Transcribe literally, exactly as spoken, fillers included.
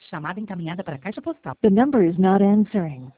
Chamada encaminhada para a caixa postal. The number is not answering.